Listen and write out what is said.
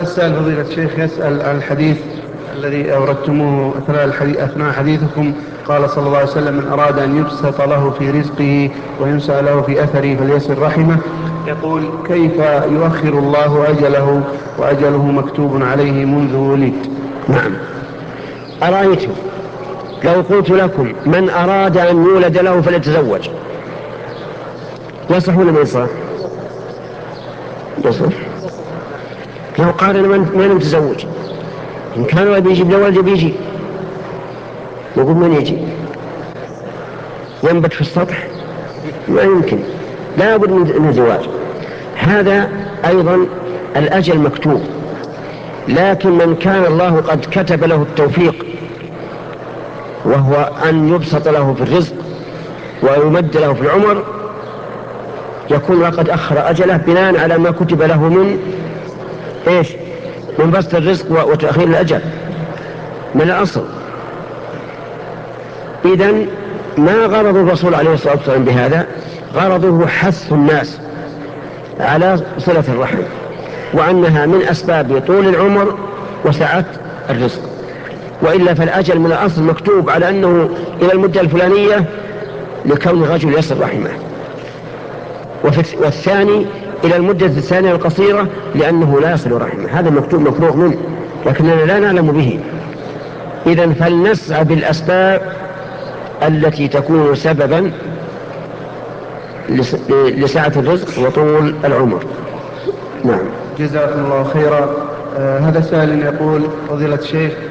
السائل فضيلة الشيخ يسأل عن الحديث الذي أوردتموه أثناء حديثكم. قال صلى الله عليه وسلم: من أراد أن يبسط له في رزقه وينسى له في أثره فليصل رحمه. يقول: كيف يؤخر الله أجله وأجله مكتوب عليه منذ ولد؟ نعم. أرأيتم لو قلت لكم من أراد أن يولد له فليتزوج، يصح ولا ما يصح؟ يصح. لو قال أنا ما متزوج، إن كان بيجيب له ولد بيجي، يقول من يجي؟ ينبت في السطح؟ ما يمكن، لا بد من الزواج. هذا أيضا الأجل مكتوب، لكن من كان الله قد كتب له التوفيق وهو أن يبسط له في الرزق ويمد له في العمر، يكون قد أخر أجله بناء على ما كتب له من إيش؟ من بسط الرزق وتأخير الأجل من الأصل. إذن ما غرض الرسول عليه الصلاة والسلام بهذا؟ غرضه حث الناس على صلة الرحم، وأنها من أسباب طول العمر وسعة الرزق. وإلا فالأجل من الأصل مكتوب على أنه إلى المدة الفلانية لكون الرجل يصل رحمه، والثاني إلى المدة الثانية القصيرة لأنه لا يصل رحمه. هذا مكتوب مفروغ منه، لكننا لا نعلم به. إذن فلنسعى بالأسباب التي تكون سببا لسعة الرزق وطول العمر. نعم. جزاكم الله خيرا. هذا سائل يقول: فضيلة الشيخ،